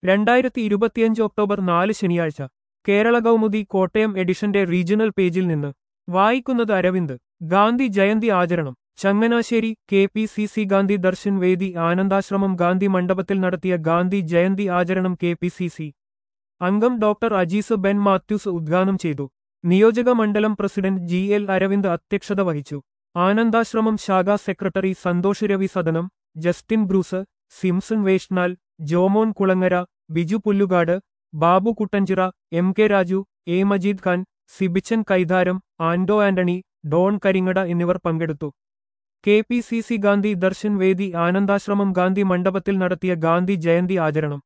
2025 October 4 ശനിയാഴ്ച കേരള കൗമുദി കോട്ടയം എഡിഷന്റെ regional പേജിൽ നിന്ന് വായിക്കുന്നത് അരവിന്ദ്. ഗാന്ധി ജയന്തി ആചരണം ചങ്ങനാശ്ശേരി. KPCC ഗാന്ധി ദർശൻ വേദി ആനന്ദാശ്രമം ഗാന്ധി മണ്ഡപത്തിൽ നടത്തിയ ഗാന്ധി ജയന്തി ആചരണം KPCC അംഗം ഡോക്ടർ അജീസ് ബെൻ മാത്യൂസ് ഉദ്ഘാടനം ചെയ്തു. നിയോജക മണ്ഡലം പ്രസിഡന്റ് GL അരവിന്ദ് അധ്യക്ഷത വഹിച്ചു. ആനന്ദാശ്രമം ശാഖാ secretary Santhosh Ravi Sadanam, Justin Bruce, Simson Veshnal, Jomon Kulangara, Biju Pullukad, Babu Kuttanchira, MK Raju, A Majeed Khan, Sibichan Kaitharam, Ando Antony, Don Karingada എന്നിവർ പങ്കെടുത്തു. KPCC ഗാന്ധി ദർശൻ വേദി ആനന്ദാശ്രമം ഗാന്ധി മണ്ഡപത്തിൽ നടത്തിയ ഗാന്ധി ജയന്തി ആചരണം